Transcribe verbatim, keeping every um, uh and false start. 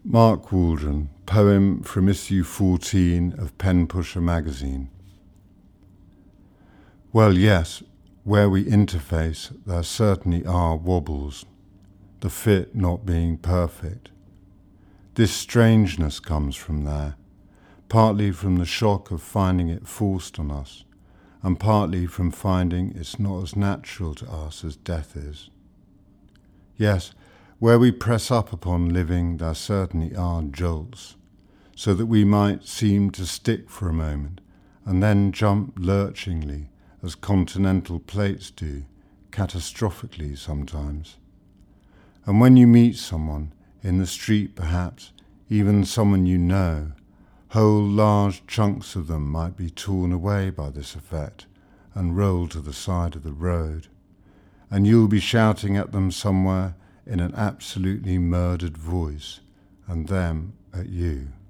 Mark Waldron, poem from issue fourteen of Pen Pusher magazine. Well, yes, where we interface, there certainly are wobbles, the fit not being perfect. This strangeness comes from there, partly from the shock of finding it forced on us, and partly from finding it's not as natural to us as death is. Yes, where we press up upon living, there certainly are jolts, so that we might seem to stick for a moment, and then jump lurchingly, as continental plates do, catastrophically sometimes. And when you meet someone, in the street perhaps, even someone you know, whole large chunks of them might be torn away by this effect and rolled to the side of the road, and you'll be shouting at them somewhere in an absolutely murdered voice, and them at you.